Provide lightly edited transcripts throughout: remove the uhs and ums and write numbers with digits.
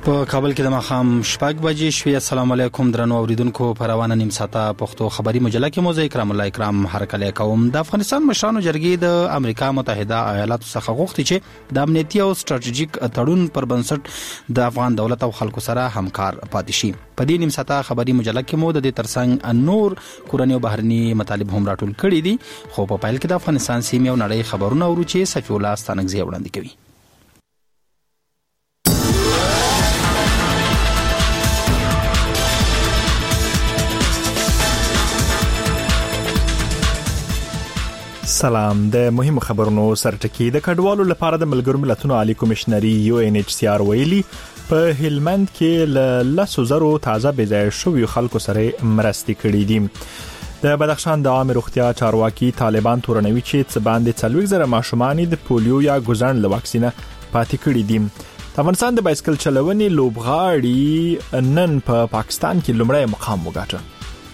په کابل کې د ماښام 6 بجې شوې. السلام علیکم درنو اوریدونکو. په روانه نیم ساعته پښتو خبري مجله کې موزه کرام الله اکرام هرکلی کوم. د افغانستان مشرانو جرګې د امریکا متحده ایالاتو څخه غوښتي چې د امنیتي او ستراتیژیک تړون پر بنسټ د افغان دولت او خلکو سره همکار پاتې شي. په دې نیم ساعته خبري مجله کې مو د دې ترڅنګ نور کورنۍ او بهرني مطالب هم راټول کړي دي، خو په پیل کې د افغانستان سیمې او نړۍ خبرونه ورو چې صفی الله ستانکزی وړاندې کوي. سلام. د مهمو خبرونو سرټکی. د کډوالو لپاره د ملګرو ملتونو عالی کمشنري UNHCR ویلي په هلمند کې ل 100,000 تازه بيځای شوی خلکو سره مرستې کړې دي. د بدخشان د عام روغتیا چارواکي طالبان تورنوي چې څه باندې 40,000 ماشومان د پولیو یا ګوزن له واکسینه پاتې کړي دي. افغانستان د بایسکل چلونې لوبغاړي نن په پاکستان کې لومړی مقام وګاټه.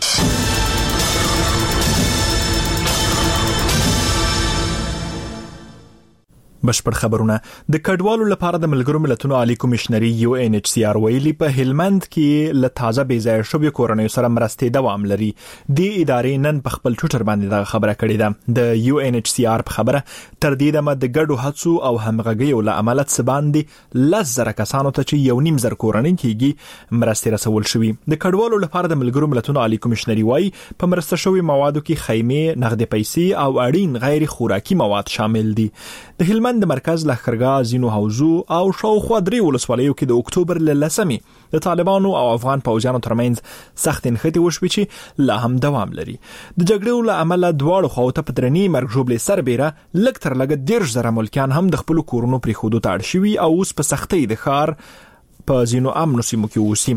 بشپړ خبرونه. د کډوالو لپاره د ملګرو ملتونو عالی کمشنري UNHCR ویلي په هلمند کې ل تازه بيځای شوی کورنۍ سره مرستې دوام لري. د ادارې نن په خپل ټویټر باندې دا خبره کړې ده. د UNHCR په خبره تر دې دمه د ګډو هڅو او همغږیو له امله څه باندې 10,000 کسانو ته چې 1.5 کورنۍ کېږي مرستې رسول شوې. د کډوالو لپاره د ملګرو ملتونو عالی کمشنري وايي په مرسته شوی موادو کې خیمه، نقد پیسې او اړین غیر خوراکي مواد شامل دي. د هلمند د مرکز لښکرګاه زینو حوزو او شاوخوا 3 ولسوالیو کې د اکتوبر ل 10 د طالبانو او افغان پوځیانو ترمنځ سخت انخټي وشوي چې لا هم دوام لري. د جګړې له امله دواړو خواو ته پدرني مرګ ژوبلې سربېره لږ تر لږه 10,000 ملکیان هم د خپل کورونو پرې خودو ته اړ شوي او اوس په سختۍ د ښار په زینو امنو سیمو کې اوسي.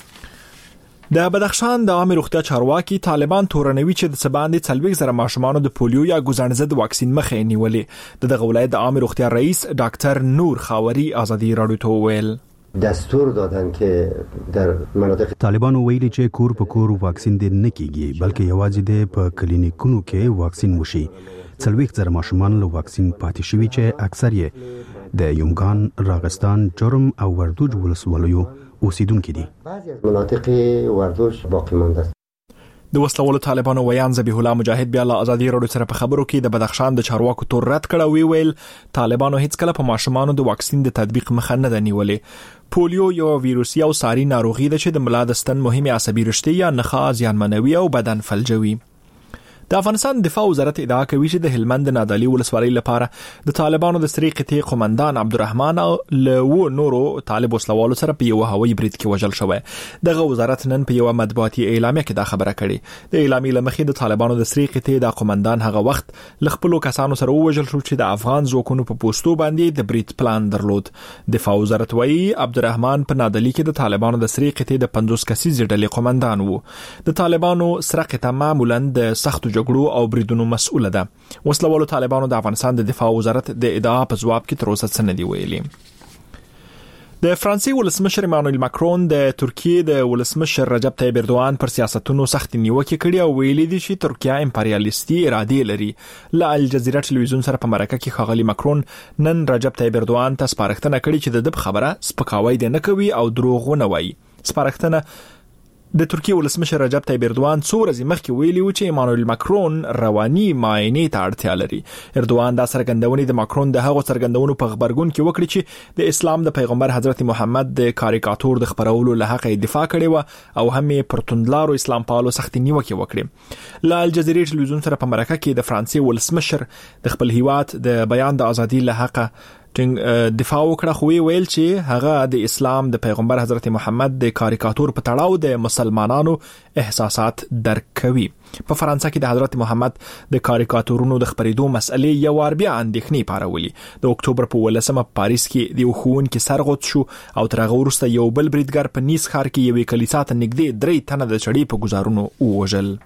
د بدخشان د عام روغتیا چارواکي طالبان تورنوي چې د سباندې 40,000 ماشومان د پولیو یا ګوزن ضد واکسین مخې نیولې. د ولایت د عام روغتیا رئیس ډاکټر نور خاوري ازادي رادیو ته ویل دستور دادن که در مناطق طالبان ویلي چې کور په کور واکسین دې نه کیږي بلکې یوازې د په کلینیکونو کې واکسین وشي. 40,000 ماشومان له واکسین پاتې شوي چې اکثر یې د یومګان، راغستان، جرم او وردوج ولسوالیو اوسیدونکو دي. بعضی از مناطق وردوج باقی مانده است. د وسلوالو طالبانو ویان ذبیح الله مجاهد بیا له ازادي رادیو سره په خبرو کې د بدخشان د چارواکو تور رد کړه. ویل طالبانو هیڅ کله په ماشومانو د واکسین د تطبیق مخه نه نیولې. پولیو یو ویروسي او ساري ناروغي ده چې د ملا د ستن مهمه عصبي رشتې یا نخاع زیانمنوي او بدن فلجوي. د افغانستان دفاع وزارت ادعا کوي چې د هلمند نادعلي ولسوالۍ لپاره د طالبانو د سری قطعې قومندان عبدالرحمن له نورو طالب وسلوالو سره په یو هوایي برید کې وژل شوی. دغه وزارت نن په یو مطبوعاتي اعلامیه کې دا خبره کړې. د اعلامیې لمخې د طالبانو د سری قطعې د قومندان هغه وخت ل خپل کسانو سره وژل شو چې د افغان ځواکونو په پوسټو باندې د برید پلان درلود. دفاع وزارت وايي عبدالرحمن په نادعلي کې د طالبانو د سری قطعې د 50 کسیزې ډلې قومندان وو. د طالبانو سره قطعه معمولا د سخت جګړو او بریدونو مسؤله ده. وسلوالو طالبانو د افغانستان د دفاع وزارت د ادعا په جواب کې تر اوسه څه نه دی ویلي. د فرانسې ولسمشر ایمانوئل ماکرون د ترکیې د ولسمشر رجب طیب اردوغان پر سیاستونو سخت نیوکه کړې او ویلي دي چې ترکیه امپریالیستي اراده لري. له الجزیره ټلویزیون سره په مرکه کې ښاغلي ماکرون نن رجب طیب اردوغان ته سپارښتنه کړې چې د خبره سپکاوی دی نه کوي او دروغ ونه وایي. سپارښتنه د ترکیه ولسمشر رجب طیب اردوغان څو ورځې مخکې ویلي و چې ایمانوئل ماکرون رواني معاینې ته اړتیا لري. اردوغان دا څرګندونې د ماکرون د هغو څرګندونو په خبرګون کې وکړي چې د اسلام د پیغمبر حضرت محمد د کاریکاتور د خبرولو له حق دفاع کړي و او هم پر توندلارو اسلام پالو سخت نیوکه وکړي. له الجزیره ټلویزیون سره په مرکه کې د فرانسې ولسمشر د خپل هیواد د بیان د ازادي له حق دفاع وکړه، خو ویل چې هغه د اسلام د پیغمبر حضرت محمد د کاریکاتور په تړاو د مسلمانانو احساسات درک کوي. په فرانسه کې د حضرت محمد د کاریکاتورونو د خبرېدو مسئلې یو وار بیا اندېښنې پارولې. د اکتوبر په 18 په پاریس کې د ښوونکي سرغوت شو او تر هغه وروسته یو بل بریدګر په نیس ښار کې یوې کلیسا ته نږدې 3 تنه د چړې په ګزارونو ووژل.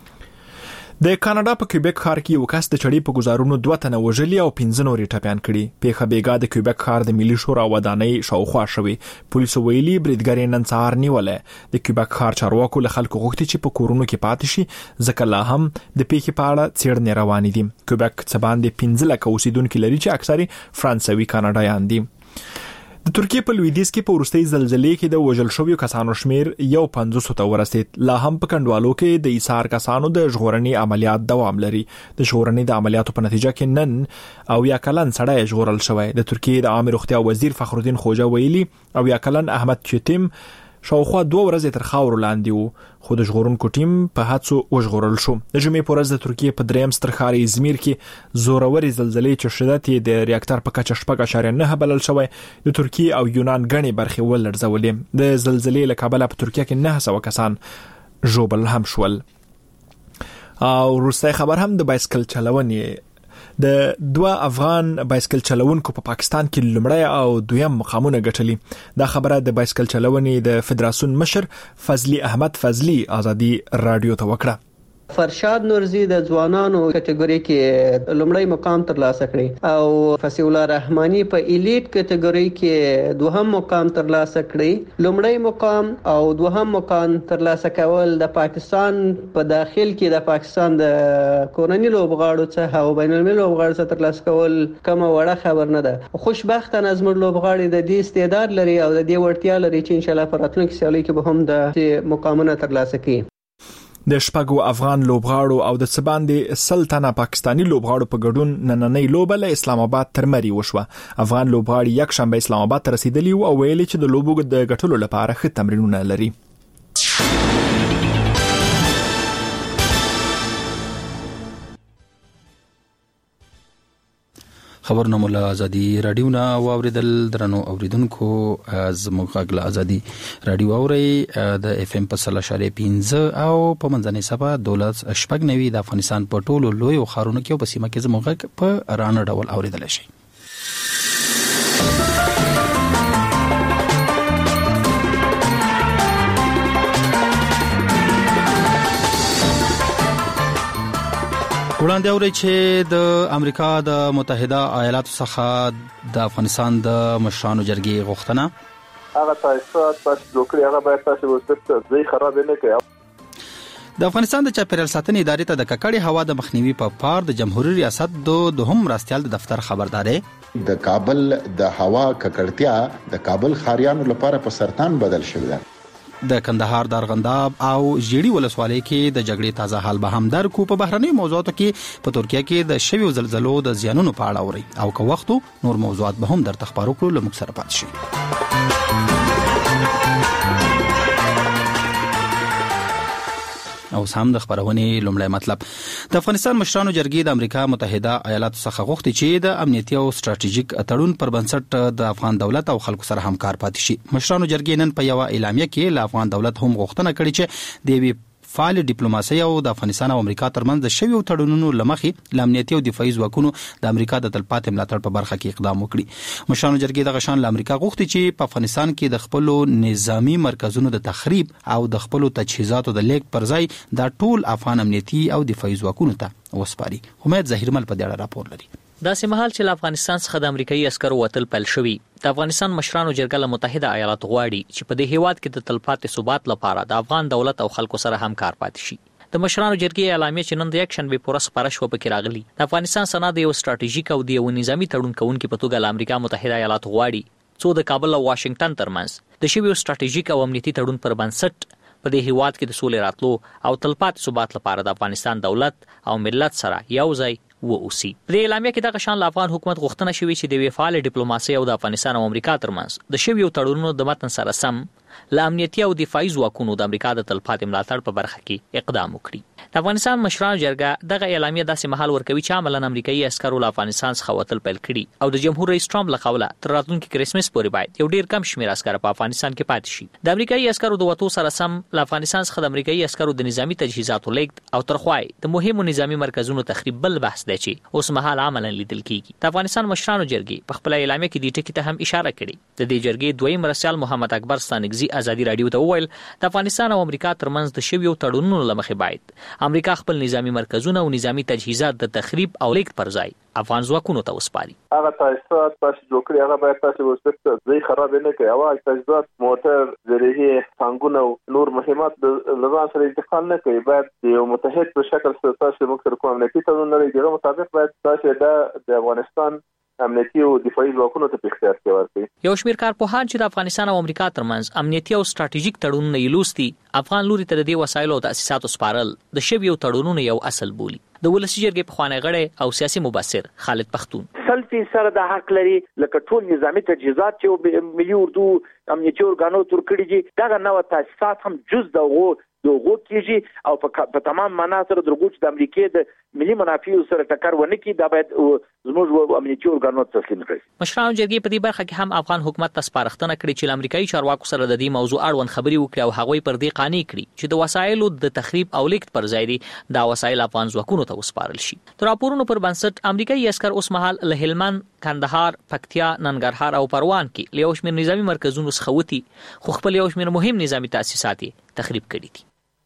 د کاناډا په کیوبیک ښار کې یو کس د چړې په ګزارونو 2 تنه وژلي او 15 نورې ټپيان کړي. پیښه بیګا د کیوبیک ښار د ملي شورا ودانۍ شاوخوا شوې. پولیسو ویلي بریدګر نن سهار نیولې. د کیوبیک ښار چارواکو له خلکو غوښتي چې په کورونو کې پاتې شي ځکه لا هم د پیښې په اړه څېړنې روانې دي. کیوبیک څه باندې 15 لک اوسیدونکو لري چې اکثره فرانسوي کاناډایان دي. د ترکیه په لویدیځ کې په وروستۍ زلزلې کې د وژل شویو کسانو شمیر 150 ته ورسید. لا هم په کندوالو کې د ایثار کسانو د ژغورنې عملیات دوام لري. د ژغورنې د عملیاتو په نتیجه کې نن او یا کلن سړی ژغورل شوی. د ترکیه د عامه روغتیا وزیر فخرالدین خوجه ویلي او یا کلن احمد چتیم شاوخوا 2 ورځې تر خاور لاندې وو، خو د ژغورونکو ټیم په هڅو وژغورل شو. د جمعې پر ورځ د ترکیه په دریم ستر ښار ازمیر کې زوروري زلزلې چې شدت یې د ریاکټر په کچه 4.9 بلل شوی د ترکیه او یونان غني برخې ولړزولې. د زلزلې له کبله په ترکیه کې 900 کسان ژوبل هم شول. او روسي خبر هم د بایسکل چلونې د 2 افغان بایسکل چلونکو په پاکستان کې لومړی او دویم مقامونه ګټلي. دا خبره د بایسکل چلونې د فدراسیون مشر فضلی احمد فضلی ازادي رادیو ته وکړه. فرشاد نورزی د ځوانانو کټګوري کې لومړی مقام ترلاسه کړی او فصیح الله رحمانی په ایلیټ کټګوري کې دوهم مقام ترلاسه کړی. لومړی مقام او دوهم مقام ترلاسه کول د پاکستان په داخل کې د پاکستان د کورنۍ لوبغاړو څخه او بین المللي لوبغاړو څخه ترلاسه کول کومه وړه خبر نه ده. خوشبختانه زموږ لوبغاړي د دې استعداد لري او د دې وړتیا لري چې ان شاء الله په راتلونکي سیالۍ کې به هم د مقامونه ترلاسه کړي. د شپږو افغان لوبغاړو او د سباندې سلطنه پاکستانی لوبغاړو په ګډون نننۍ لوبه له اسلام آباد تر مری وشوه. افغان لوبغاړي یک شنبه اسلام آباد ته رسیدلی او ویلي چې د لوبو د ګټلو لپاره ښه تمرینونه لري. خبرونه مولا ازادي رادیو نه واوریدل. درنو اوریدونکو زموږ غږ ازادي رادیو اوري د اف ام په 3.15 او په منځنۍ صفه 12.9 د افغانستان په ټولو لوی خارونو کې او په سیمه کې زموږ غږ په رانه ډول اوریدل شي. وړاندې اوري چې د امریکا د متحده ایالاتو څخه د افغانستان د مشرانو جرګې غوښتنه هغه تاسو جوړ کړی هغه باید تاسو وسته ځای خراب نه کړئ. د افغانستان د چاپیریال ساتنې ادارې ته د ککړې هوا د مخنیوي په پار د جمهوریت ریاست دوهم راستیال د دفتر خبردارې د کابل د هوا ککړتیا د کابل خاریانو لپاره په سرطان بدل شوی دی. د کندهار دارغنداب او ژیړی ولسوالۍ کې د جګړې تازه حال به هم درکو. په بهرنۍ موضوعاتو کې په ترکیه کې د شویو زلزلو د زیانونو په اړه اوري او که وختو نور موضوعات به هم درته خبرو کړو. لمک سره پات شي. او سم د خبرونه لومړی مطلب د افغانستان مشرانو جرګې د امریکا متحده ایالاتو څخه غوښتي چې د امنیتي او ستراتیژیک تړون پر بنسټ د افغان دولت او خلکو سره همکار پاتې شي. مشرانو جرګې نن په یو اعلامیه کې له افغان دولت هم غوښتنه کړې چې د وی فعال ډیپلوماسي او د افغانستان او امریکا ترمنځ د شویو تړونونو لمخې د امنیتي او دفاعي ځواکونو د امریکا د تلپاتې ملاتړ په برخه کې اقدام وکړي. مشرانو جرګې د غشان له امریکا غوښتي چې په افغانستان کې د خپل نظامی مرکزونو د تخریب او د خپل تجهیزاتو د لیک پر ځای د ټول افغان امنیتي او دفاعي ځواکونو ته وسپاري. امید ظاهرمل په دې اړه راپور لري. داسې مهال چې له افغانستان څخه د امریکایي عسکرو وتل پیل شوي، د افغانستان مشرانو جرګه له متحده ایالاتو غواړي چې په دې هیواد کې د تلپاتې ثبات لپاره د افغان دولت او خلکو سره همکار پاتې شي. د مشرانو جرګې اعلامیه چې نن د یک شنبه پورې سپاره شو پکې راغلي. د افغانستان سنا د یو ستراتیژیک او د یو نظامی تړون کوونکې په توګه له امریکا متحده ایالاتو غواړي څو د کابل او واشنگټن ترمنځ د شویو ستراتیژیک او امنیتي تړون پر بنسټ په دې هیواد کې د سولې راتلو او تلپاتې ثبات لپاره د افغانستان دولت او ملت سره یو ځای ووسی. د اعلامیه کې د شان افغان حکومت غوښتنه شوې چې د وفاله ډیپلوماسي او د افغانستان او امریکا ترمنځ د شویو تړونونو د متن سره سم له امنیتي او دفاعي ځواکونو د امریکا د تلپاتې ملاتړ په برخه کې اقدام وکړي. د افغانستان مشرانو جرګه دغه اعلامیه داسې مهال ورکوي چې عملاً امریکایي عسکرو له افغانستان څخه وتل پیل کړي او د جمهور رئیس ټرمپ له قوله تر راتلونکي کریسمس پورې باید یو ډیر کم شمېر عسکر په افغانستان کې پاتې شي. د امریکایي عسکرو د وتو سره سم له افغانستان څخه د امریکایي عسکرو د نظامی تجهیزاتو لیږد او ترخوای د مهمو نظامی مرکزونو تخریب بل بحث دی چې اوس مهال عملاً لیدل کیږي. د افغانستان مشرانو جرګې په خپل اعلامیه کې د ټکی ته هم اشاره کړې. د دې جرګې دویم مرسل محمد اکبر ستانکزي ازادي رادیو ته وویل د افغانستان او امریکا ترمنځ د شویو تړونونو لمخې باید امریکا خپل نظامی مرکزونه او نظامی تجهیزات د تخریب او لیک پر ځای افغان ځواکونو ته وسپاري. هغه تاسو جوړ کړی هغه باید تاسو وسته ځای خراب نه کړئ. هغه تجهیزات موټر ذریعہ څنګه نور مهمات د لغان سره انتقال نه کوي. باید یو متحد په شکل سره تاسو موږ سره کوم امنیتي تړون لري. دغه مطابق باید تاسو د افغانستان امنیتي او دفاعي ځواکونو ته اختیار کې ورکړي. یو شمېر کارپوهان چې د افغانستان او امریکا ترمنځ امنیتي او ستراتیژیک تړونونه یې لوستي، افغان لوري ته د دې وسایلو او تاسیساتو سپارل د شویو تړونونو یو اصل بولي. د ولسی جرګې پخوانی غړی او سیاسي مبصر خالد پختون 100% د حق لري لکه ټول نظامی تجهیزات چې ملي اردو امنیتي ارګانو تر کړي دي دغه نوو تاسیسات هم جز دغه کیږي او په تمام معنا سره درغوچ د امریکای د ملي منافعو سره ټکر ونه کړي دا باید زموږ امنیتي ارګانو تسلیم کړي. مشرانو جرګې په دې برخه کې هم افغان حکومت ته سپارښتنه کړې چې امریکایي چارواکو سره د دې موضوع اړوند خبري وکړي او هغوی پر دې قانع کړي چې د وسایلو د تخریب او لیکت پر ځای دي دا وسایل افغان ځواکونو ته وسپارل شي. تر راپورونو پر بنسټ امریکایي عسكر اوس مهال له هلمند، کندهار، پکتیا، ننګرهار او پروان کې له یو شمېر نظامی مرکزونو څخه وتی خو خپل یو شمېر مهم نظامی تاسیسات تخریب کړي دي.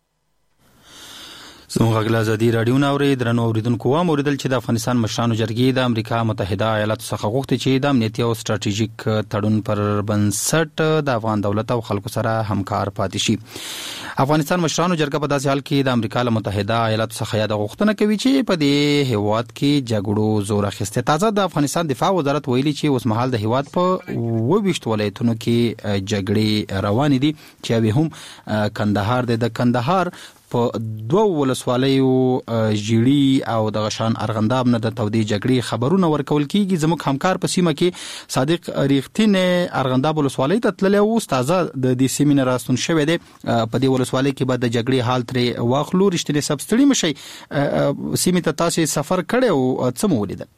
زموږ غږ ازادي رادیو ناوري درنو اوریدونکو و موریدل چې د افغانستان مشرانو جرګې د امریکا متحده ایالاتو څخه غوښتي چې د امنیتي او ستراتیژیک تړون پر بنسټ د افغان دولت او خلکو سره همکار پاتې شي. افغانستان مشرانو جرګه په داسې حال کې د امریکا متحده ایالاتو څخه یاد غوښتنه کوي چې په دې هیواد کې جګړو زور اخیسته. تازه د افغانستان دفاع وزارت ویلي چې اوس مهال د هیواد په 22 ولایتونو کې جګړې روان دي چې هم کندهار د کندهار په 2 ولسوالیو جیړی او د غشان ارغنداب نه د تودې جګړې خبرونه ورکول کیږي. زموږ همکار په سیمه کې صادق ریختین ارغنداب ولسوالۍ ته تللی او استاد د دې سیمې راستون شوی دی. په دې ولسوالۍ کې به د جګړې حال ترې واخلو. رښتینی سبستړي مشي سیمې ته تاسو سفر کړی او څه مو ولیدل؟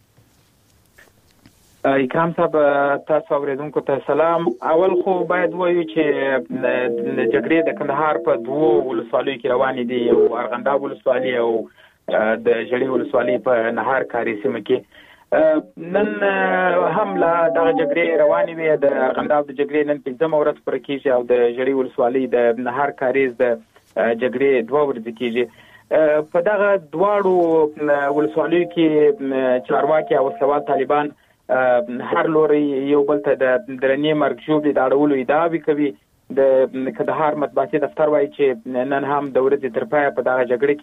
اکرام صاحب تاسو اوریدونکو ته سلام. اول خو باید وایو چې جګړې د کندهار په 2 ولسوالیو کې روانې دي او ارغنداب ولسوالۍ او د جړې ولسوالۍ په نهار کاری سیمه کې نن هم لا د جګړې روانې وي. د ارغنداب د جګړې نن 15 ورځ پر کېږي او د جړې ولسوالۍ د نهار کاری د جګړې 2 ورځې کېږي. په دغه دواړو ولسوالیو کې چارواکي او وسلوال طالبان هر لوري یو بل ته د درنې مرګ ژوبلې د اړولو ادعاوې کوي. د کندهار مطبوعاتي دفتر وایي چې نن هم د ورځې تر پایه په دغه جګړه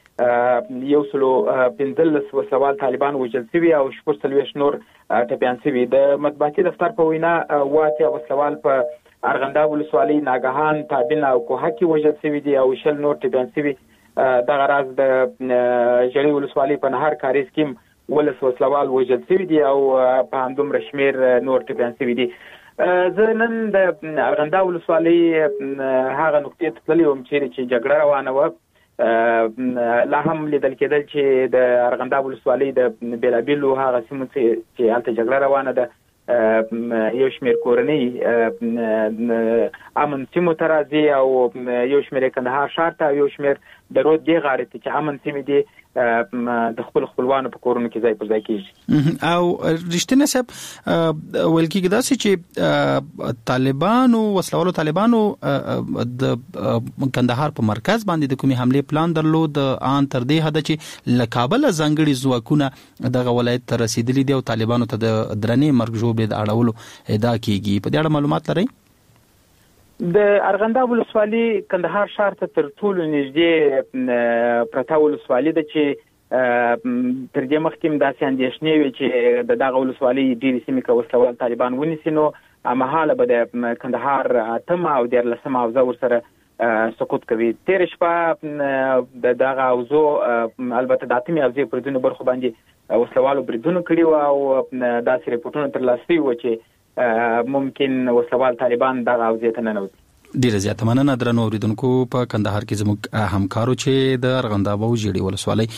کې 15 وسلوال طالبان وژل شوي او 40 نور ټپیان شوي. د مطبوعاتي دفتر په وینا واته وسلوال په ارغنداب ولسوالۍ، ناګهان، تابین او کوهه کې وژل شوي دي او 20 نور ټپیان شوي. دغه راز د جړې ولسوالۍ په نهار کاریز کې ولس وسلوال وژل شوي دي او په همدومره شمېر نور ټپیان شوي دي. زه نن د ارغنداب ولسوالۍ هغه نقطې ته تللی وم چې جګړه روانه وه. لا هم لیدل کېدل چې د ارغنداب ولسوالۍ د بېلابېلو هغه سیمو چې هلته جګړه روانه ده یو شمېر کورنۍ امن سیمو ته راځي او یو شمېر کندهار ښار ته، یو شمېر د رود دې غاړې ته چې امن سیمې دي د خپلوانو په کورونو کې ځای پر ځای کېږي. او رښتینی صاحب ویل کېږي داسې چې طالبانو وسلوالو طالبانو د کندهار په مرکز باندې د کومې حمله پلان درلود ان تر دې حد چې له کابل ځانګړي ځواکونه دغه ولایت ته رسیدلي دي او طالبانو ته د درنې مرګ ژوبلې د اړولو ادعا کیږي. په دې اړه معلومات لرئ؟ د ارغنداب ولسوالۍ کندهار ښار ته تر ټولو نږدې پرته ولسوالۍ ده چې تر دې مخکې داسې اندېښنې وي چې د دغه ولسوالۍ ډېرې سیمې که وسلوال طالبان ونیسي نو هممهاله به د کندهار 8 او 14 حوزه ورسره سقوط کوي. تېره شپه د دغه حوزو البته د 8 حوزې پر ځینو برخو باندې وسلوالو بریدونه کړي وو او داسې رپورټونه ترلاسه شوي وو چې ممکن وسلوال طالبان دغه حوزې ته ننوځي. ډیره زیاته مننه درنو اوریدونکو. په کندهار کې زموږ همکارو چې د ارغنداب او جړې ولسوالۍ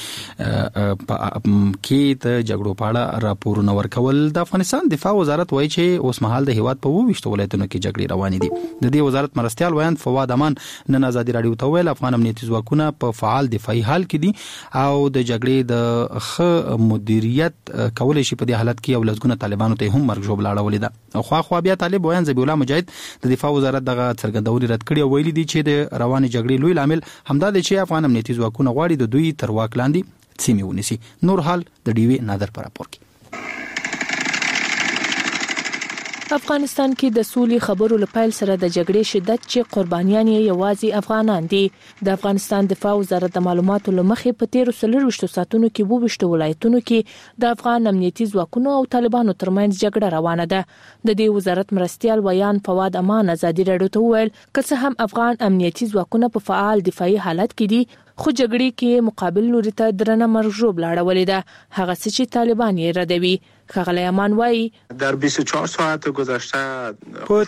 کې د جګړو په اړه راپورونه ورکول. د افغانستان دفاع وزارت وایي چې اوس مهال د هیواد په 22 ولایتونو کې جګړې روانې دي. د دې وزارت مرستیال ویاند فواد امان نن ازادي رادیو ته ویل افغان امنیتي ځواکونه په فعال دفاعي حال کې دي او د جګړې د ښه مدیریت کولای شي. په دې حالت کې یو لږونه طالبانو ته هم مرګ ژوبله اړولې ده. خو بیا طالب ویاند ذبیح الله مجاهد د دفاع وزارت دغه څرګندونې رد کړې او ویلي دي چې د روانې جګړې لوی لامل همدا دی چې افغان امنیتي ځواکونه غواړي د دوی تر واک لاندې سیمې ونیسي. نور حال د ډیوی نادر پر راپور کې. افغانستان کې د سولې خبرو لپاره سره د جګړې شدت چې قربانیان یې یوازې افغانان دي. د افغانستان دفاع وزارت د معلوماتو لمخې په 13 ساعتونو کې 22 ولایتونو کې د افغان امنیتي ځواکونو او طالبانو ترمنځ جګړه روانه ده. د دې وزارت مرستيال ویان فواد امان ازادي راډیو ته وویل که هم افغان امنیتي ځواکونه په فعال دفاعي حالت کې دي خو جګړې کې مقابل لوري ته درنه مرجوب لاړولې ده هغه څه چې طالبان یې ردوي. خغلی امان وایي در 24 ساعت گذشته په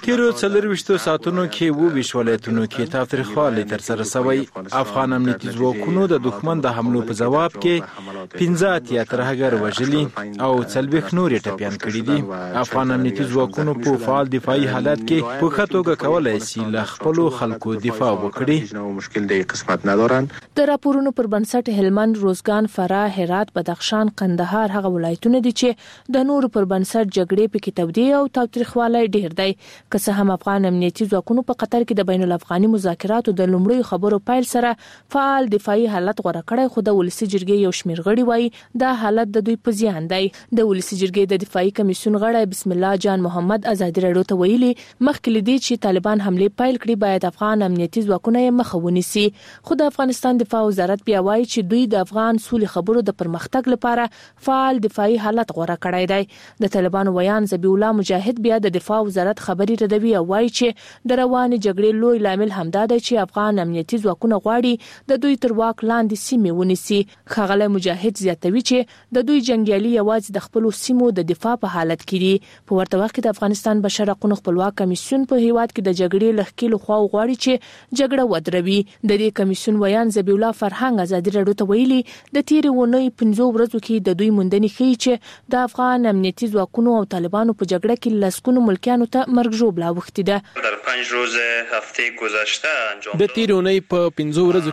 13 ساعتونو کې 22 ولایتونو کې تاوتریخوالي تر سره شوی. افغان امنیتي ځواکونو د دښمن د حملو په جواب کې 15 ترهګر وژلي او 40 نور ټپيان کړي دي. افغان امنیتي ځواکونو په فعال دفاعي حالت کې په خطوګه کولای شي ل خپل خلکو دفاع وکړي. نو مشکل دی قسمت ندارن. د راپورونو پر بنسټ هلمند، روزګان، فراه، هرات، بدخشان، قندهار هغه ولایتونه دي چې د نورو پر بنسټ جګړې پکې تودې او تاوتریخوالی ډیر دی. که څه هم افغان امنیتي ځواکونو په قطر کې د بین الافغاني مذاکراتو د لومړیو خبرو پیل سره فعال دفاعي حالت غوړه کړی خو د ولسی جرګې یو شمېر غړي وایي دا حالت د دوی په زیان دی. د ولسی جرګې د دفاعي کمیسیون غړی بسم الله جان محمد ازادي راډیو ته ویلي مخکې لدی چې طالبان حمله پیل کړي باید افغان امنیتي ځواکونه یې مخه ونیسي. خو د افغانستان دفاع وزارت بیا وایي چې دوی د افغان سولې خبرو د پرمختګ لپاره فعال دفاعي حالت غوړه کړی دی. د طالبانو ویان ذبیح الله مجاهد بیا د دفاع وزارت خبري ردوي او وایي چې د روانې جګړې لوی لامل همدا دی چې افغان امنیتي ځواکونه غواړي د دوی تر واک لاندې سیمې ونیسي. خغلی مجاهد زیاتوي چې د دوی جنگیالي یوازې د خپل سیمو د دفاع په حالت کې دي. په ورته وخت کې د افغانستان بشر حقوقو خپلواک کمیسیون په هیواد کې د جګړې لخکېلو خوا غواړي چې جګړه ودروي. د دې کمیسیون ویان ذبیح الله فرهنګ ازادي راډیو ته ویلي د تیرې ونې 15 ورځو کې د دوی موندنې ښیي چې د افغان امنیتي ځواکونو او طالبانو په جګړه کې لسګونو ملکیانو ته مرګ ژوبله اوښتې ده. در 5 روز هفته گذشته انجام د تیرې ونې په 15 ورځو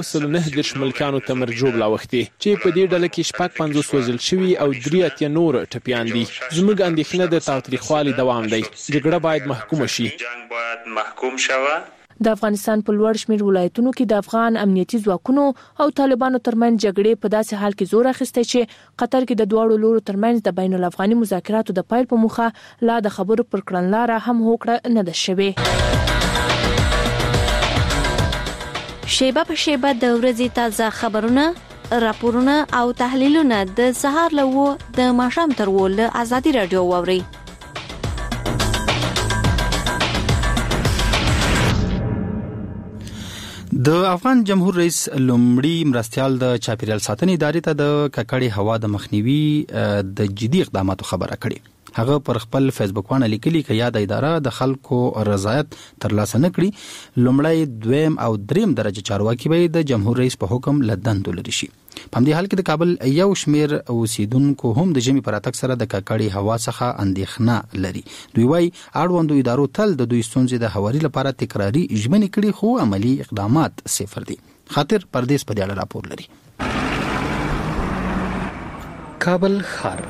کې 109 ملکیانو ته مرګ ژوبله اوښتې چې په دې ډله کې 50 وژل شوي او 3 نور ټپیان دي. زموږ اندېښنه د تاوتریخوالي دوام دی. جګړه باید محکومه شي. جنگ باید محکوم شود. د افغانستان په لوړ شمېر ولایتونو کې د افغان امنیتي ځواکونو او طالبانو ترمنځ جګړې په داسې حال کې زور اخیستی چې قطر کې د دواړو لورو ترمنځ د بین الافغاني مذاکراتو د پیل په موخه لا د خبرو پر کړنلاره هم هوکړه نه ده شوې. شیبه په شیبه د ورځې تازه خبرونه، راپورونه او تحلیلونه د سهار له 9 د ماښام تر 10 له ازادي راډیو واورئ. د افغان جمهور رئیس لومړی مرستيال د چاپیریال ساتنې ادارې ته د ککړې هوا د مخنیوي د جدي اقداماتو خبره کړې. هغه پر خپل فیسبوک باندې لیکلي چې یاد اداره د خلکو رضایت ترلاسه نکړي لومړی، دویم او دریم درجه چارواکي به د جمهور رئیس په حکم لدندو لري شي. په همدې حال کې د کابل یو شمیر اوسیدونکو هم د ژمي پر اتک سره د ککړې هوا څخه اندېښنه لري. دوی وايي اړوندو ادارو تل د دوی ستونزې د هواري لپاره تکراري ژمنې کړي خو عملی اقدامات صفر دي. خاطر پردیس په دې اړه راپور لري. کابل ښار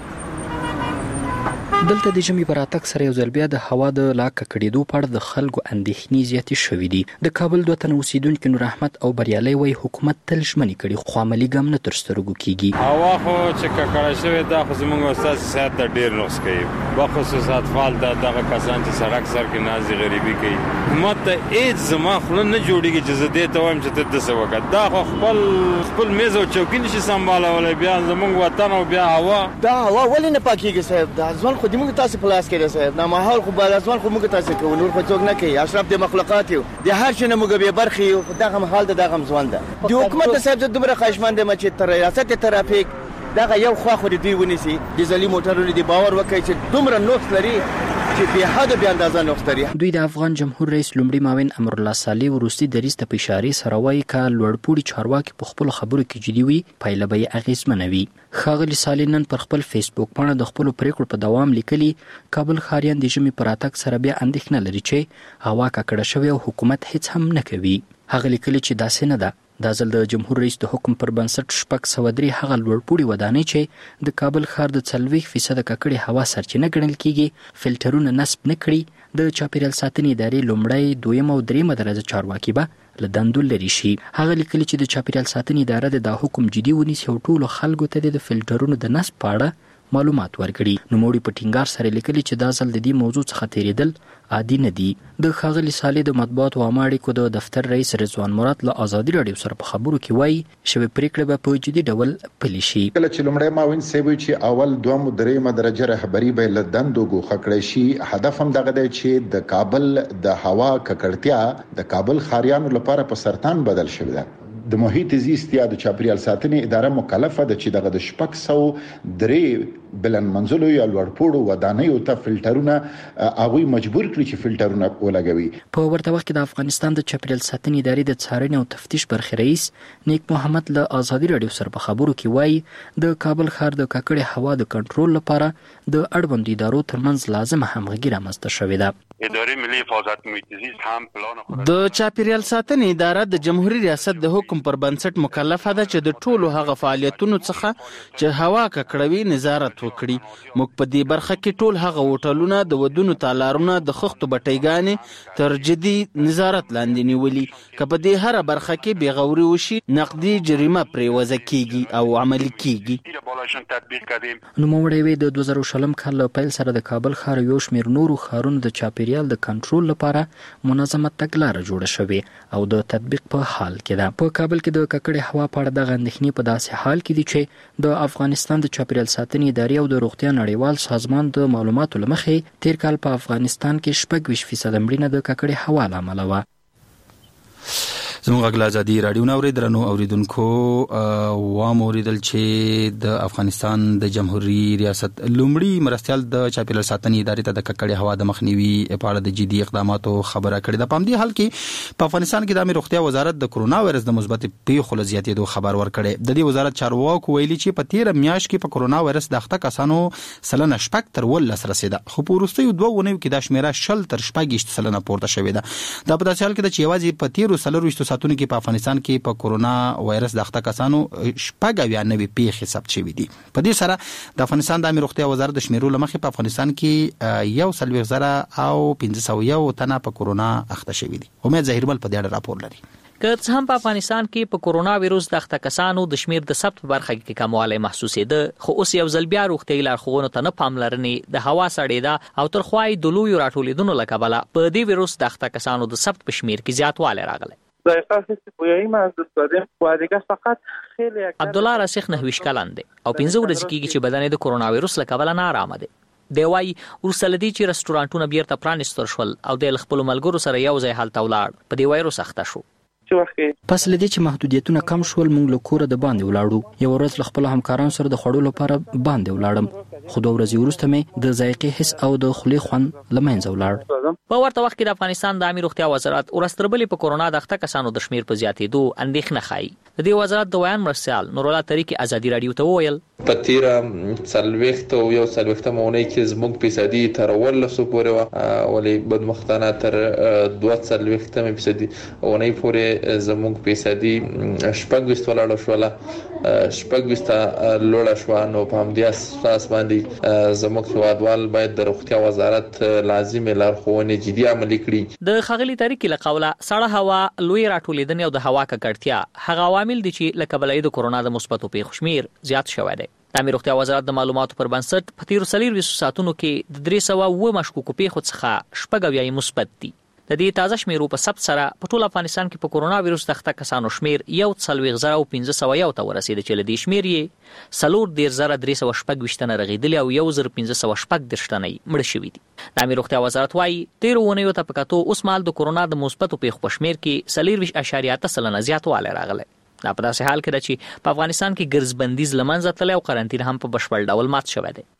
دلته د ژمي پر اتک سره یو ځل بیا د هوا د لا ککړېدو په اړه د خلکو اندېښنې زیاتې شوې دي. د کابل 2 تنه اوسیدونکي نور احمد او بریالي وايي حکومت تل ژمنې کړي خو عملي ګام نه تر سترګو کیږي. هوا خو چې ککړه شوې ده خو زموږ استاد صحت ته ډېر نقص کوي. بخصوص اطفال دغه کسان چې سړک سر کې نازي غریبي کوي. حکومت ته هیڅ زما خوله نه جوړېږي چې زه دې ته وایم چې ته داسې وکړه. دا خو خپل میز او چوکۍ نشي سمبالولی. بیا زموږ وطن او بیا هوا دا هوا ولې نه پاکېږي صاحب؟ دا ځوان خو موږ تاسو په لاس کې ده صاحب. دا ماحول خو بل ځوان خو موږ تاسو کوو، نور خو څوک نه کوي. اشرف د مخلوقات یو د هر شي نه موږ به برخي یو. دغه حال دغه ځوان ده. د حکومت صاحب د دومره خواهشمند یم چې تر ریاست ترافیک دغه یو خوا خو د دوی ونیسي. ډیزلي موټرونه دی باور وکړي چې دومره نوښت لري چې به حد به اندازه نوښت لري. دوی د افغان جمهور رئیس لومړي معاون امر الله صالح وروستي دریځ ته په اشاره سره وايي ک لوړپوړي چارواکي په خپل خبرو کې جدي وي پایله به اغیزمنه وي. ښاغلي صالح نن پر خپل فیسبوک باندې د خپل پریکړو په دوام لیکلي کابل ښاریان د ژمي پر اتک سره بیا اندېښنه لري چې هوا ککړه شوې او حکومت هیڅ هم نه کوي. هغه لیکلي چې داسې نه ده. دا ځل د جمهور رئیس د حکم پر بنسټ 603 هغه لوړپوړي ودانۍ چې د کابل ښار د 40% ککړې هوا سرچینه ګڼل کیږي فلټرونه نصب نه کړي. د چاپیریال ساتنې ادارې لومړی، دویم او دریم درجه چارواکي به له دندو لري شي. هغه لیکلي چې د چاپیریال ساتنې اداره د حکم جدي ونیسي او ټولو خلکو ته د فلټرونو د نصب په اړه معلومات ورکړي. نوموړي په ټینګار سره لیکلي چې دا ځل د دې موضوع څخه تیریدل عادي نه دي. د ښاغلي صالح د مطبوعات او عامه اړیکو د دفتر رئیس رضوان مراد له ازادي راډیو سره په خبرو کې وایي شوې پریکړه به په جدي ډول پلي شي. کله چې لومړی معاون صاحب چې اول دوم درېمه درجه رهبری به له دندو ګوښه کړی شي، هدف هم دغه دی چې د کابل د هوا ککړتیا د کابل ښاریانو لپاره په سرطان بدل شوی ده. د محیط زیست یا د چاپیریال ساتنې اداره مکلفه ده چې دغه د 603 بلن منزلو یا لوړپوړو ودانیو ته فلټرونه هغوی مجبور کړي چې فلټرونه ولګوي. په ورته وخت کې د افغانستان د چاپیریال ساتنې ادارې د څارنې او تفتیش برخې رئیس نیک محمد له ازادي راډیو سره په خبرو کې وایي د کابل ښار د ککړې هوا د کنټرول لپاره د اړوندو ادارو ترمنځ لازمه همغږي رامنځته شوې ده. ادارې ملي حفاظت محیط زیست هم پلان د چاپیریال ساتنې اداره د جمهوریت ریاست د حکم پر بنسټ مکلفه ده چې د ټولو هغه فعالیتونو څخه چې هوا ککړوي نظارت وکړي. موږ په دې برخه کې ټول هغه هوټلونه د ودونو تالارونه د خښتو بټیګانې تر جدي نظارت لاندې نیولي. که په دې هره برخه کې بېغوري وشي نقدي جریمه پرې وضع کیږي او عملي کیږي. نوموړی وایي د 2020 کال له پیل سره د کابل ښار یو شمېر نورو ښارونو د چاپیریال د کنټرول لپاره منظمه تګلاره جوړه شوې او د تطبیق په حال کې ده. په کابل کې د ککړې هوا په اړه دغه اندېښنې په داسې حال کې دي چې د افغانستان د چاپیریال ساتنې ادارې او د روغتیا نړیوال سازمان د معلوماتو له مخې تیر کال په افغانستان کې 26% مړینه د ککړې هوا له امله وه. زموږ غږ ازادي راډیو نو درنو اوریدونکو واموریدل چې د افغانستان د جمهوریت ریاست لومړی مرستيال د چاپیریال ساتنې ادارې ته د ککړې هوا د مخنیوي په اړه د جدي اقداماتو خبره کړې ده. په همدې حال کې په افغانستان کې د امیر روغتیا وزارت د کرونا وایرس د مثبت پیښو له زیاتېدو خبر ورکړی. د دې وزارت چارواکو ویلي چې په 13 میاشت کې په کرونا وایرس د اخته کسانو سلنه شپږ تر 12 رسیده، خو په وروستیو 2 ونیو کې د شمیره 10 تر 14 سلنه پورته شوې ده. دا په داسې حال کې د چې یوازې په 13 ساتونو کې په افغانستان کې په کرونا وایرس د اخته کسانو 99 پیښې ثبت شوې دي. په دې سره د افغانستان د امیر روغتیا وزارت د شمیرو لمخې په افغانستان کې 1,501 تنه په کرونا اخته شوې دي. امید ظاهرمل په دې اړه راپور لري. که څه هم په افغانستان کې په کرونا وایروس د اخته کسانو د شمیر د ثبت په برخه کې کموالی محسوسېده، خو اوس یو ځل بیا روغتیایي لارښوونو ته نه پاملرنې، د هوا سړېدا او ترخوای د لویو راټولیدنو له کبله په دې وایروس د اخته کسانو د ثبت په شمیر کې زیاتوالی راغلی. عبدالله راسخ 29 کلن دی او 15 ورځې کېږي چې بدن د کرونا وایروس له کبله نارامه دی. دی وايي وروسته له دې چې رستورانټونه بیرته پرانیستل شول او د خپلو ملګرو سره یو ځای هلته ولاړ، په دې وایروس اخته شو. پس له دې چې محدودیتونه کم شول موږ له کوره د باندې ولاړو. یو ورځ له خپل همکارانو سره د خوړو لپاره باندې ولاړم، خو 2 ورځې وروسته مې د ذایقې حس او د خولې خوند له منځه ولاړ. په ورته وخت کې د افغانستان د امیر روغتیا وزارت ورستربلې په کرونا د اخته کسانو د شمیر په زیاتېدو اندېښنه ښایي. د دې وزارت د ویان مرستیال نور الله طریقې ازادي راډیو ته وویل په تیره 40 او 41 مونې کې زموږ فیصدي تر 18 پورې و، ولی بدمختانه تر 42% اونۍ پورې زموږ فیصدي 26 ولاړ شوله، 26 لوړ شو. نو په همدې اساس باندې زموږ هیوادوال باید د روغتیا وزارت لازمي لارښوونې جدي عملي کړي. د خغلی طریقې له قوله سړه هوا، لوی راټولیدنې او د هوا ککړتیا هغه عوامل دي چې له کبله د کرونا د مثبتو پیښو شمیر زیات شوی دی. د امیر روغتیا وزارت د معلوماتو پر بنسټ په 13 ساعتونو کې د 300 مشکوکو پیښو څخه 90 مثبت دي. د دې تازه شمیرو په ثبت سره په ټول افغانستان کې په کرونا وایروس د اخته کسانو شمیر 1,501 ته ورسېد چې له دې شمیر یې 4,326 تنه رغېدلي او 1,514 تنه مړه شوي دي. د امیر روغتیا وزارت وايي 13 اونیو ته په کتو اوس مهال د کرونا د مثبتو پیښو په شمیر کې 4.8 زیاتوالی راغلی. دا په داسې حال کې ده چې په افغانستان کې ګرځبندیز له منځه تللی او قرنطین هم په بشپړ ډول مات شوی دی.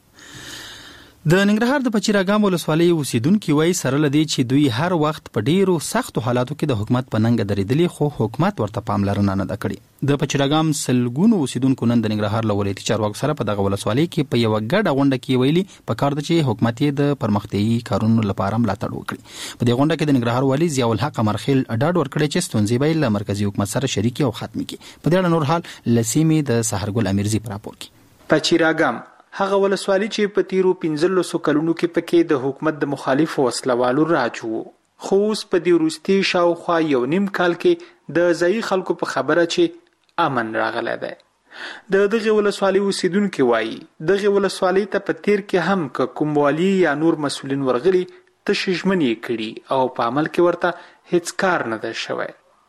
د ننګرهار د پچیراګام ولسوالۍ اوسیدونکو وایي سره لدی چې دوی هر وخت په ډیرو سختو حالاتو کې د حکومت په ننګ درېدلي، خو حکومت ورته پاملرنه نه کړې. د پچیراګام سلګونو اوسیدونکو نن د ننګرهار له ولایتي چارواکو سره په دغه ولسوالۍ کې په یو ګډه غونډه کې ویلي په کار ده چې حکومت یې د پرمختیایي کارونو لپاره ملاتړ وکړي. په دې غونډه کې د ننګرهار والي ضیاء الحق امرخیل ډاډ ورکړی چې ستونزې به له مرکزي حکومت سره شریکي او ختمي کړي. په دې اړه نور حال لسیمې د سحرګل امیرزي پر راپور کې. پچیراګام هغه ولسوالۍ چې په تیرو 15 کلونو کې پکې د حکومت د مخالفو وسلوالو راج وو، خو اوس په دې وروستي شاوخوا 1.5 کال کې د ځایي خلکو په خبره چې امن راغلی دی. دغه ولسوالۍ اوسیدونکو وایي دغه ولسوالۍ ته په تیر کې هم کوم والی یا نور مسؤلین ورغلي تشجمنې کړي او په عمل کې ورته هیڅ کار نه ده شوی.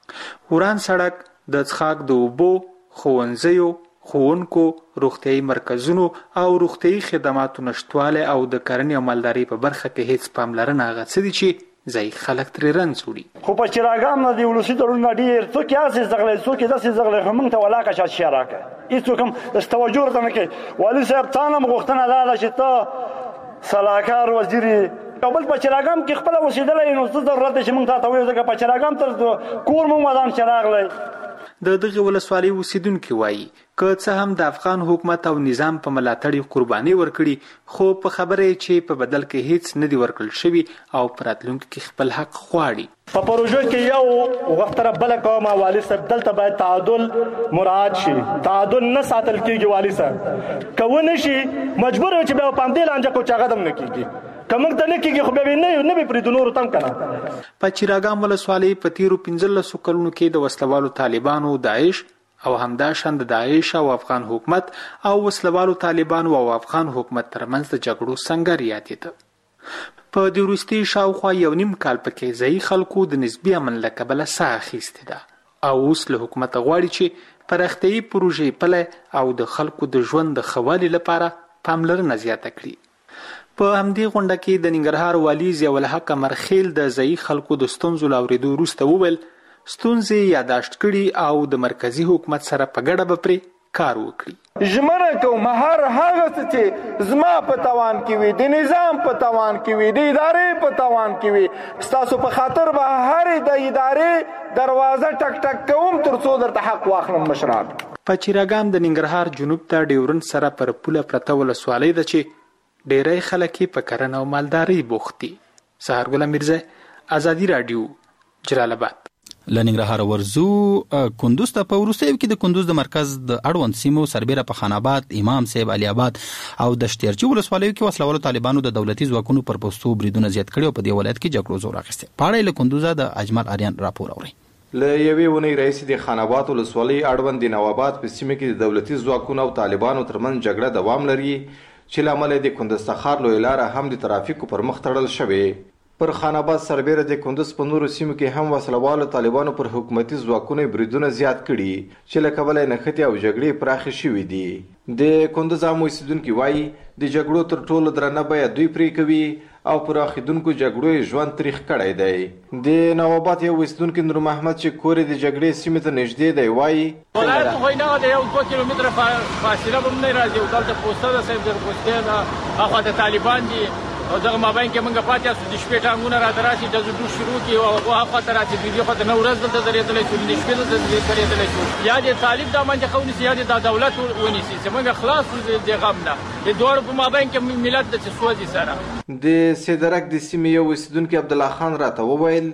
وران سړک د څښاک د اوبو، ښوونځیو، ښوونکو، روغتیايي مرکزونو او روغتیايي خدماتو نشټوالی او د کرنې او مالدارۍ په برخه کې هیڅ پاملرنه هغه څه دي چې ځایي خلک ترې رنځ وړي. خو په چراګام نه د ولسي تړونونه ډېر څوک یې هسې زغلی څوک یې داسې زغلی خو موږ ته ولاکه شاشه راکړه هېڅوک هم داسې توجه ورته نه کوي. والي صاحب تا نه هم غوښتنه دا ده چې ته سلاکار وزیر یې او بل په چراګام کې خپله اوسېدلی نو څه ضرورت دی چې موږ تا ته ووایو ځکه په چراګام تر کور مو ودان چې راغلی. د دغه ولسوالۍ اوسیدونکي وایي که څه هم د افغان حکومت او نظام په ملاتړ قرباني ورکړي خو په خبره چې په بدل کې هیڅ نه دی ورکړل شوی او په راتلونکي کې خپل حق غواړي. په پروژو کې یو غوښتنه بله کوم والي صاحب دلته باید تعادل مراعات شي. تعادل نه ساتل کېږي والي صاحب که ونه شي مجبور یو چې بیا په همدې لانجه کو چې هغه دم نه کېږي که موږ ته نه کېږي خو بیا نه به پرېږدو نورو ته هم که نه. په چراګام ولسوالۍ په تیرو 15 کلونو کې د وسلوالو طالبانو، داعش او همداشان د داعش او افغان حکومت او وسلوالو طالبانو او افغان حکومت ترمنځ د جګړو سنګر یادېده. په دې وروستي شاوخوا 1.5 کال پکې ځایي خلکو د نسبي امن له کبله ساه اخیستې ده او اوس له حکومت غواړي چې پراختیايي پروژې پلي او د خلکو د ژوند د ښه والي لپاره پاملرنه زیاته کړي. په همدې غونډه کې د ننګرهار والي ضیاء الحق مرخیل د ځایي خلکو د ستونزو له اورېدو وروسته وویل ستونزې یاداشت کړي او د مرکزي حکومت سره په ګډه به پرې کار وکړي. ژمنه کوم هر هغه څه چې زما په توان کې وي، د نظام په توان کې وي، د ادارې په توان کې وي، ستاسو په خاطر به هرې د ادارې دروازه ټک ټک کوم تر څو درته حق واخلم. مشران په چراګام د ننګرهار جنوب ته ډیورند سره پر پوله پرته ولسوالۍ ده چې ډیری خلک په کرنه او مالدارۍ بوخت دي. سهارګل میرزا، ازادي رادیو، جلال آباد. لننګرهار ورزو کندوز ته په وروستیو کې د کندوز د مرکز د اړوند سیمو سربیره په خان آباد، امام صاحب، علي آباد او د شتیرچی ولسوالیو کې وسلوالو طالبانو د دولتي ځواکونو پر پوستو بریدونه زیات کړي او په دې ولایت کې جګړو زور اخیسته. په اړه له کندوزه د اجمل آریان راپور اوري. له یوې ونې راهیسې د خان آباد ولسوالۍ اړوند د نواباد په سیمه کې د دولتي ځواکونو او طالبانو ترمنځ جګړه دوام لري چې لامل د کندوز څخه لوی لار هم د ترافیکو پر مخ تړل شوی. پر خان آباد سربیره د کندوز په نورو سیمو کې هم وسلوالو طالبانو پر حکومتي ځواکونو بریدونه زیات کړي چې له کبله نښتې او جګړې پراخې شوې دي. د کندوز عام اوسیدونکي وایي د جګړو تر ټولو درنه بیه دوی پرې کوي او پراخېدونکو جګړو یې ژوند تریخ کړی دی. د نواباد یو اوسیدونکي نور محمد چې کور یې د جګړې سیمې ته نږدې دی وایي ولایت خو نه د 2 کیلومتره فاصله به نه راځي او دلته پوسټه ده صاحب د پوسټه ده هغه د طالبان دي او دغه مابین کې موږ پاتې اسو د شپې ټانګونه را دراسي د زړه شروع کی او هغه خاطر راځي د دې خاطر نو ورځ دلته درېدلې شو د شپې دلته درېدلې شو یا د طالب د منځ خونی سیاده د دولت ونیسي چې موږ خلاص د غم نه د دوړ په مابین کې ملت د سوځي سره. د سیدرک د سیمې یو اوسیدونکي عبد الله خان راته وویل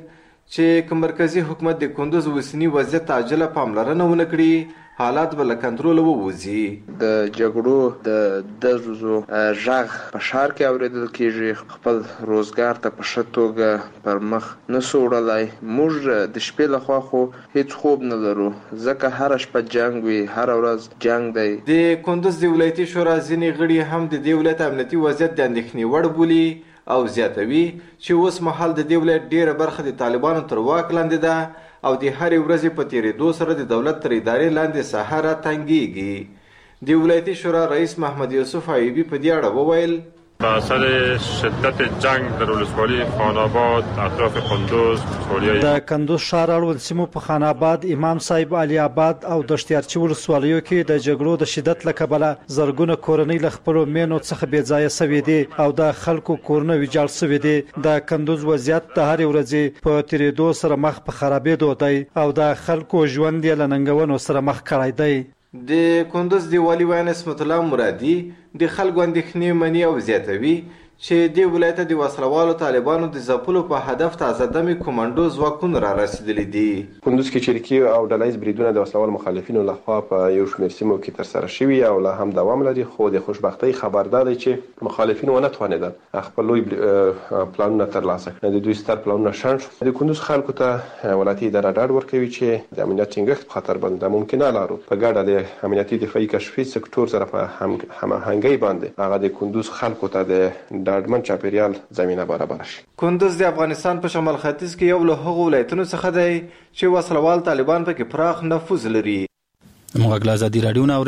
چې مرکزی حکومت د کندوز وسنی وضعیت عاجله پاملرنه ونه کړي حالات به له کنټرول ووځي. د جګړو د دزو ژغ په شهر کې اوریدل کېږي، خپل روزګار ته په ښه توګه پر مخ نه سو وړلی. موږ د شپې لخوا خو هیڅ خوب نه لرو ځکه هره شپه جنګ وي، هره ورځ جنګ دی. د کندوز د ولایتي شورا ځینې غړي هم د دې ولایت امنیتي وضعیت د اندېښنې وړ بولي او زیاتوي چې اوس مهال د دې ولایت ډیره برخه د طالبانو تر واک لاندې ده او د هرې ورځې په تیرېدو سره د دولت تر ادارې لاندې ساحه راتنګېږي. د ولایتي شورا رئیس محمد یوسف عیبي په دې اړه وویل با اثر شدت جنگ در ولسوالی خان آباد اطراف کندوز د کندوز ښار اړوند سیمو په خان آباد، امام صاحب، علي آباد او د شتیرچی ولسوالیو کې د جګړو د شدت له کبله زرګونه کورنۍ له خپلو مینو څخه بې ځایه سوي دي او د خلکو کورونه ویجاړ سوي دي. د کندوز وضعیت د هرې ورځې په تیرېدو سره مخ په خرابېدو دی او د خلکو ژوند یې له ننګونو سره مخ کړی دی. د کندوز د والي ویان اسمت الله مرادي د خلکو اندېښنې مني او زیاتوي چې د ولایت د وسلوالو طالبانو د ځپلو په هدف تازه دمي کومانډو ځواکونه را رسیدلي دي. کندوز کې چریکي او ډلهییز بریدونه د وسلوال مخالفینو لخوا په یو شمېر سیمو کې ترسره شوي او لا هم دوام لري، خو د خوشبختۍ خبر دا دی چې مخالفین ونه توانېدل خپل لوی پلانونه ترلاسه کړي. د دوی ستر پلانونه شنډ شو. د کندوز خلکو ته ولایتي اداره ډاډ ورکوي چې د امنیت ټینګښت په خاطر باندې د ممکنه لارو په ګډه د امنیتي دفاعي کشفي سکتور سره په هماهنګۍ باندې هغه د کندوز خلکو ته د ډاډمن چاپیریال زمينه برابر شي. کندوز د افغانستان په شمال ختیځ کې یو له هغو ولایتونو څخه دی چې وسلوال طالبان پکې پراخ نفوذ لري. موږ غلا ازادي رادیو